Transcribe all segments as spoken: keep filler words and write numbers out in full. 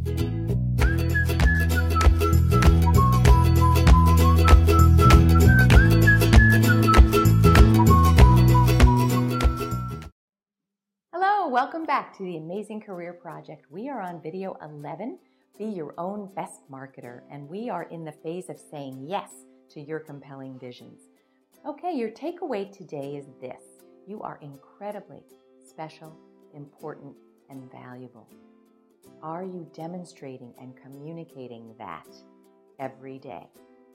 Hello, welcome back to the Amazing Career Project. We are on video eleven, Be Your Own Best Marketer, and we are in the phase of saying yes to your compelling visions. Okay, your takeaway today is this. You are incredibly special, important, and valuable. Are you demonstrating and communicating that every day?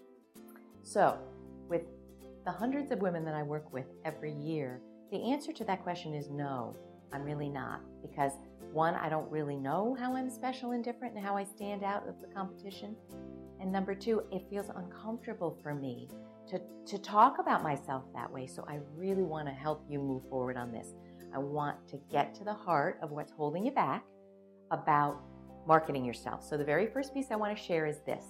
So, with the hundreds of women that I work with every year, the answer to that question is no, I'm really not. Because one, I don't really know how I'm special and different and how I stand out of the competition. And number two, it feels uncomfortable for me to, to talk about myself that way. So I really want to help you move forward on this. I want to get to the heart of what's holding you back about marketing yourself. So the very first piece I want to share is this.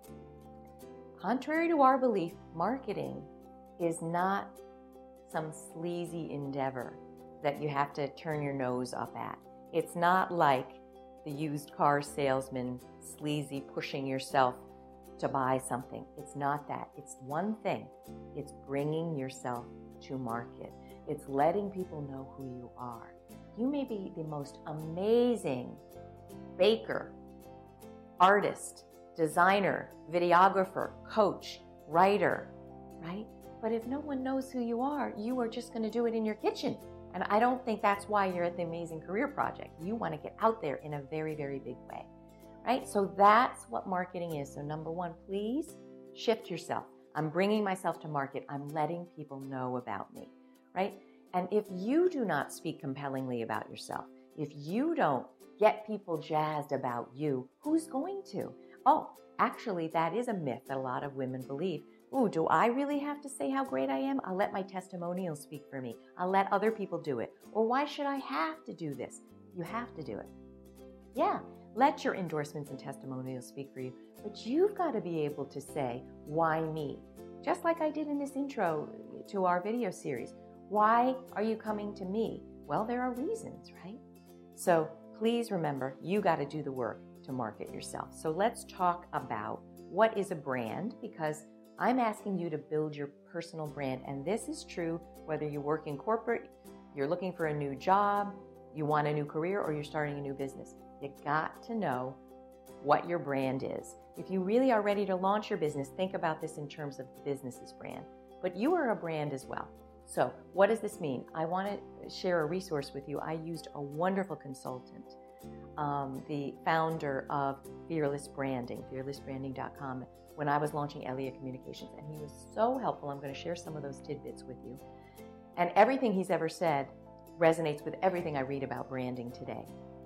Contrary to our belief, marketing is not some sleazy endeavor that you have to turn your nose up at. It's not like the used car salesman sleazy pushing yourself to buy something. It's not that. It's one thing. It's bringing yourself to market. It's letting people know who you are. You may be the most amazing baker, artist, designer, videographer, coach, writer, right? But if no one knows who you are, you are just going to do it in your kitchen. And I don't think that's why you're at the Amazing Career Project. You want to get out there in a very, very big way, right? So that's what marketing is. So number one, please shift yourself. I'm bringing myself to market. I'm letting people know about me, right? And if you do not speak compellingly about yourself, if you don't get people jazzed about you, who's going to? Oh, actually, that is a myth that a lot of women believe. Ooh, do I really have to say how great I am? I'll let my testimonials speak for me. I'll let other people do it. Or why should I have to do this? You have to do it. Yeah, let your endorsements and testimonials speak for you. But you've got to be able to say, why me? Just like I did in this intro to our video series. Why are you coming to me? Well, there are reasons, right? So please remember, you got to do the work to market yourself. So let's talk about what is a brand, because I'm asking you to build your personal brand. And this is true whether you work in corporate, you're looking for a new job, you want a new career, or you're starting a new business. You got to know what your brand is. If you really are ready to launch your business, think about this in terms of the business's brand. But you are a brand as well. So what does this mean? I want to share a resource with you. I used a wonderful consultant, um, the founder of Fearless Branding, fearless branding dot com, when I was launching Elia Communications, and he was so helpful. I'm going to share some of those tidbits with you. And everything he's ever said resonates with everything I read about branding today.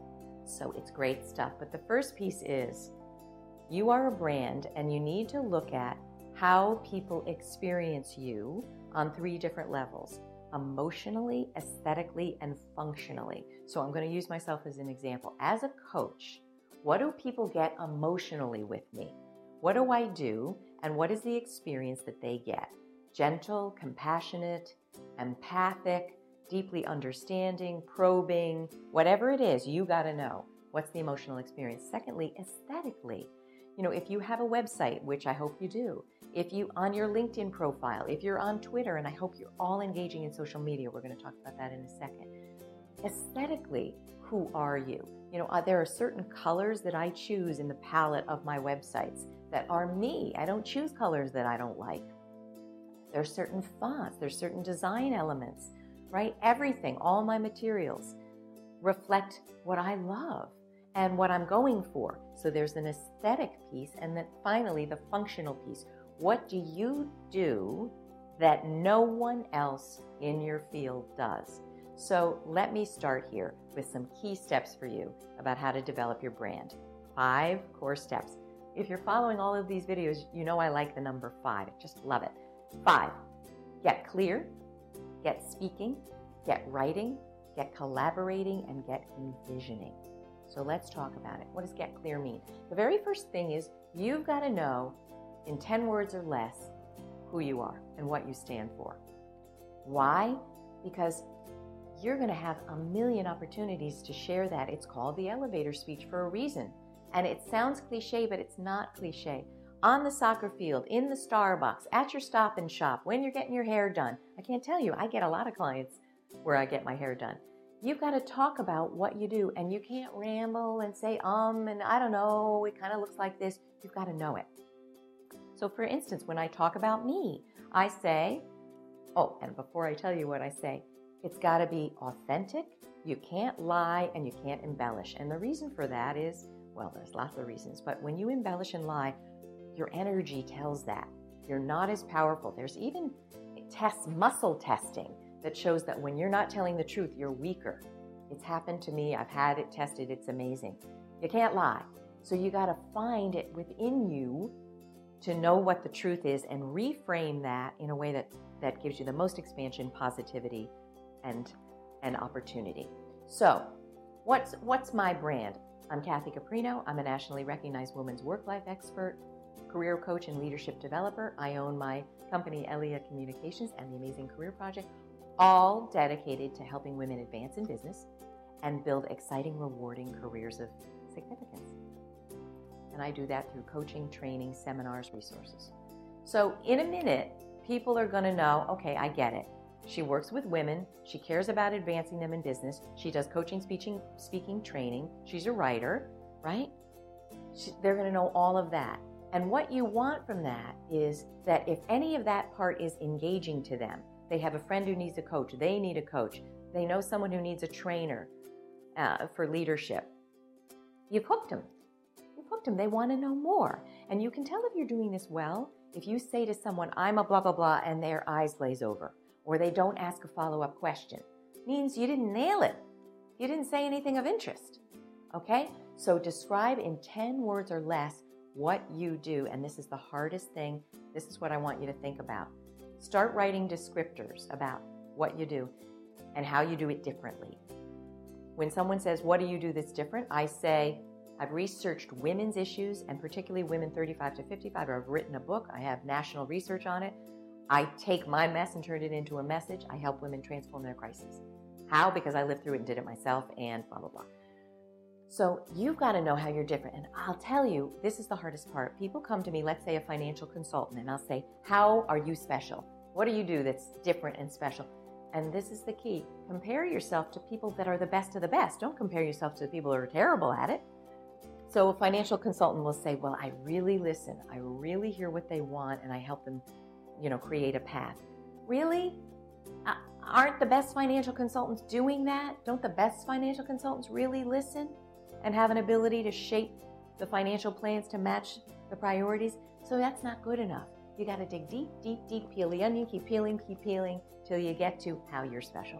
So it's great stuff. But the first piece is you are a brand, and you need to look at how people experience you on three different levels: emotionally, aesthetically, and functionally. So I'm going to use myself as an example. As a coach, what do people get emotionally with me? What do I do, and what is the experience that they get? Gentle, compassionate, empathic, deeply understanding, probing, whatever it is, you got to know what's the emotional experience. Secondly, aesthetically, you know, if you have a website, which I hope you do, if you on your LinkedIn profile, if you're on Twitter, and I hope you're all engaging in social media, we're going to talk about that in a second. Aesthetically, who are you? You know, uh, there are certain colors that I choose in the palette of my websites that are me. I don't choose colors that I don't like. There's certain fonts, there's certain design elements, right? Everything, all my materials reflect what I love and what I'm going for. So there's an aesthetic piece, and then finally the functional piece. What do you do that no one else in your field does? So let me start here with some key steps for you about how to develop your brand. Five core steps. If you're following all of these videos, you know I like the number five. I just love it. Five, get clear, get speaking, get writing, get collaborating, and get envisioning. So let's talk about it. What does get clear mean? The very first thing is you've got to know in ten words or less who you are and what you stand for. Why? Because you're going to have a million opportunities to share that. It's called the elevator speech for a reason. And it sounds cliche, but it's not cliche. On the soccer field, in the Starbucks, at your Stop and Shop, when you're getting your hair done. I can't tell you, I get a lot of clients where I get my hair done. You've got to talk about what you do, and you can't ramble and say, um, and I don't know, it kind of looks like this. You've got to know it. So for instance, when I talk about me, I say, oh, and before I tell you what I say, it's got to be authentic. You can't lie and you can't embellish. And the reason for that is, well, there's lots of reasons, but when you embellish and lie, your energy tells that. You're not as powerful. There's even tests, muscle testing, that shows that when you're not telling the truth, you're weaker. It's happened to me. I've had it tested. It's amazing. You can't lie. So you got to find it within you to know what the truth is and reframe that in a way that, that gives you the most expansion, positivity, and, and opportunity. So what's, what's my brand? I'm Kathy Caprino. I'm a nationally recognized women's work-life expert, career coach, and leadership developer. I own my company, Elia Communications, and the Amazing Career Project, all dedicated to helping women advance in business and build exciting, rewarding careers of significance. And I do that through coaching, training, seminars, resources. So in a minute, people are going to know, okay, I get it. She works with women. She cares about advancing them in business. She does coaching, speaking, speaking, training. She's a writer, right? She, they're going to know all of that. And what you want from that is that if any of that part is engaging to them, they have a friend who needs a coach, they need a coach, they know someone who needs a trainer uh, for leadership, you've hooked them. You've hooked them. They want to know more. And you can tell if you're doing this well if you say to someone, I'm a blah, blah, blah, and their eyes glaze over, or they don't ask a follow-up question. It means you didn't nail it. You didn't say anything of interest. Okay? So describe in ten words or less what you do. And this is the hardest thing. This is what I want you to think about. Start writing descriptors about what you do and how you do it differently. When someone says, what do you do that's different? I say, I've researched women's issues, and particularly women thirty-five to fifty-five. I've written a book. I have national research on it. I take my mess and turn it into a message. I help women transform their crises. How? Because I lived through it and did it myself, and blah, blah, blah. So you've got to know how you're different. And I'll tell you, this is the hardest part. People come to me, let's say a financial consultant, and I'll say, how are you special? What do you do that's different and special? And this is the key. Compare yourself to people that are the best of the best. Don't compare yourself to people who are terrible at it. So a financial consultant will say, well, I really listen. I really hear what they want, and I help them, you know, create a path. Really? Uh, aren't the best financial consultants doing that? Don't the best financial consultants really listen and have an ability to shape the financial plans to match the priorities? So that's not good enough. You got to dig deep, deep, deep, peel the onion, keep peeling, keep peeling, till you get to how you're special.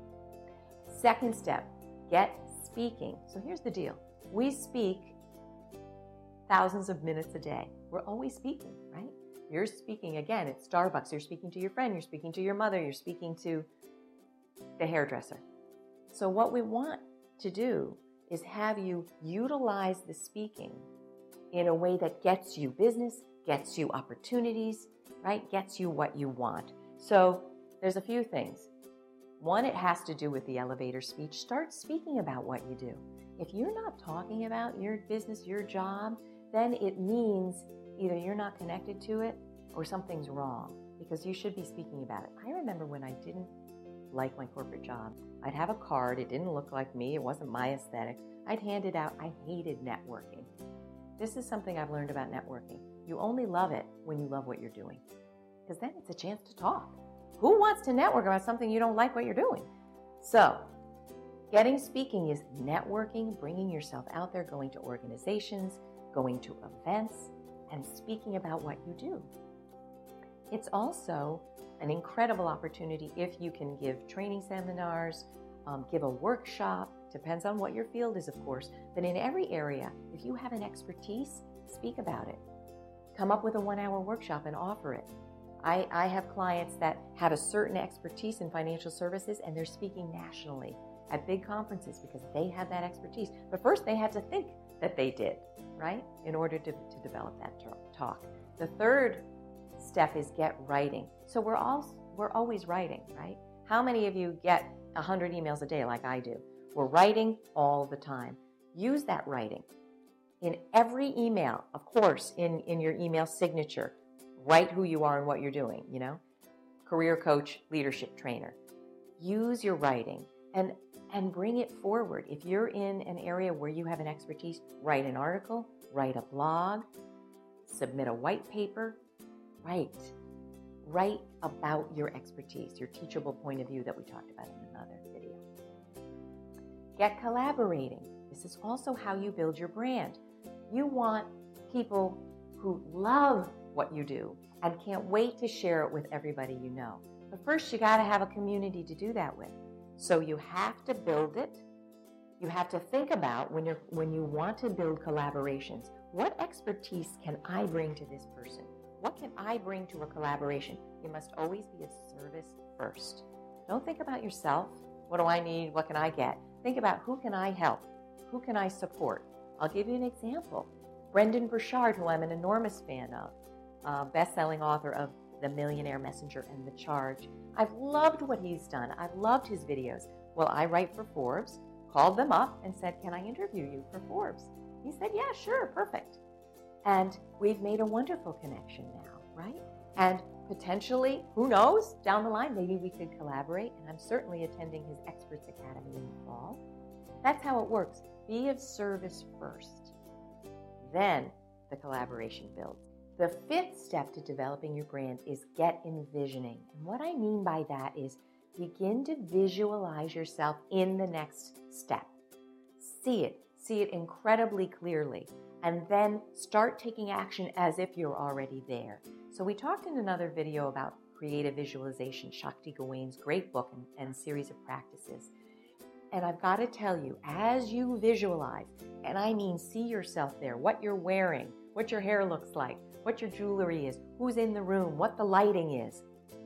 Second step, get speaking. So here's the deal. We speak thousands of minutes a day. We're always speaking, right? You're speaking, again, at Starbucks. You're speaking to your friend. You're speaking to your mother. You're speaking to the hairdresser. So what we want to do is have you utilize the speaking in a way that gets you business, gets you opportunities, right? Gets you what you want. So there's a few things. One, it has to do with the elevator speech. Start speaking about what you do. If you're not talking about your business, your job, then it means either you're not connected to it or something's wrong, because you should be speaking about it. I remember when I didn't like my corporate job, I'd have a card. It didn't look like me. It wasn't my aesthetic. I'd hand it out. I hated networking. This is something I've learned about networking. You only love it when you love what you're doing, because then it's a chance to talk. Who wants to network about something you don't like what you're doing? So getting speaking is networking, bringing yourself out there, going to organizations, going to events, and speaking about what you do. It's also an incredible opportunity if you can give training seminars, um, give a workshop, depends on what your field is, of course, but in every area, if you have an expertise, speak about it. Come up with a one-hour workshop and offer it. I, I have clients that have a certain expertise in financial services, and they're speaking nationally at big conferences because they have that expertise. But first, they had to think that they did, right, in order to, to develop that talk. The third step is get writing. So we're all we're always writing, right? How many of you get one hundred emails a day like I do? We're writing all the time. Use that writing. In every email, of course, in, in your email signature, write who you are and what you're doing, you know, career coach, leadership trainer. Use your writing and, and bring it forward. If you're in an area where you have an expertise, write an article, write a blog, submit a white paper, write. Write about your expertise, your teachable point of view that we talked about in another video. Get collaborating. This is also how you build your brand. You want people who love what you do and can't wait to share it with everybody you know. But first, you got to have a community to do that with. So you have to build it. You have to think about when you're when you want to build collaborations, what expertise can I bring to this person? What can I bring to a collaboration? You must always be a service first. Don't think about yourself. What do I need? What can I get? Think about who can I help? Who can I support? I'll give you an example. Brendan Burchard, who I'm an enormous fan of, uh, best-selling author of The Millionaire Messenger and The Charge. I've loved what he's done. I've loved his videos. Well, I write for Forbes, called them up and said, can I interview you for Forbes? He said, yeah, sure, perfect. And we've made a wonderful connection now, right? And potentially, who knows, down the line, maybe we could collaborate. And I'm certainly attending his Experts Academy in the fall. That's how it works. Be of service first. Then the collaboration builds. The fifth step to developing your brand is get envisioning. And what I mean by that is begin to visualize yourself in the next step. See it. See it incredibly clearly. And then start taking action as if you're already there. So we talked in another video about creative visualization, Shakti Gawain's great book and, and series of practices. And I've got to tell you, as you visualize, and I mean see yourself there, what you're wearing, what your hair looks like, what your jewelry is, who's in the room, what the lighting is.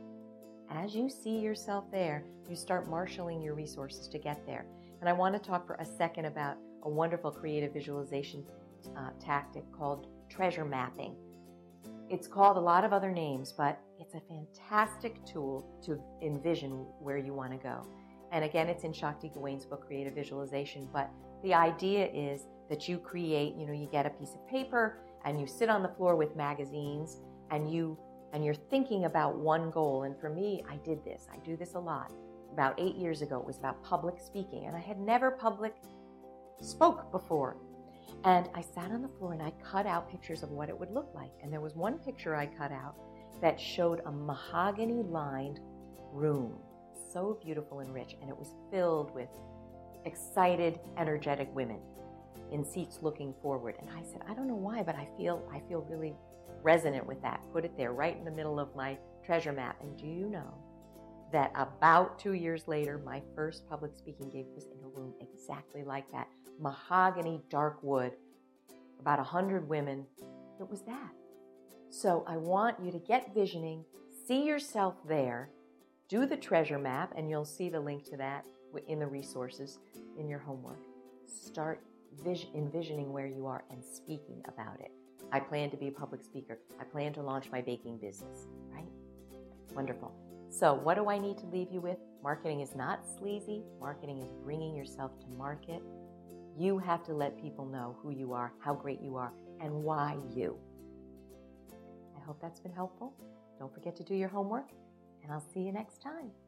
As you see yourself there, you start marshaling your resources to get there. And I want to talk for a second about a wonderful creative visualization Uh, tactic called treasure mapping. It's called a lot of other names, but it's a fantastic tool to envision where you want to go. And again, it's in Shakti Gawain's book, Creative Visualization. But the idea is that you create, you know, you get a piece of paper and you sit on the floor with magazines and you and you're thinking about one goal. And for me, I did this. I do this a lot. About eight years ago, it was about public speaking, and I had never public spoke before. And I sat on the floor and I cut out pictures of what it would look like. And there was one picture I cut out that showed a mahogany-lined room, so beautiful and rich. And it was filled with excited, energetic women in seats looking forward. And I said, I don't know why, but I feel I feel really resonant with that. Put it there right in the middle of my treasure map. And do you know that about two years later, my first public speaking gig was in a room exactly like that. Mahogany, dark wood, about a hundred women. It was that. So I want you to get visioning, see yourself there, do the treasure map, and you'll see the link to that in the resources in your homework. Start vis- envisioning where you are and speaking about it. I plan to be a public speaker. I plan to launch my baking business, right? Wonderful. So what do I need to leave you with? Marketing is not sleazy. Marketing is bringing yourself to market. You have to let people know who you are, how great you are, and why you. I hope that's been helpful. Don't forget to do your homework, and I'll see you next time.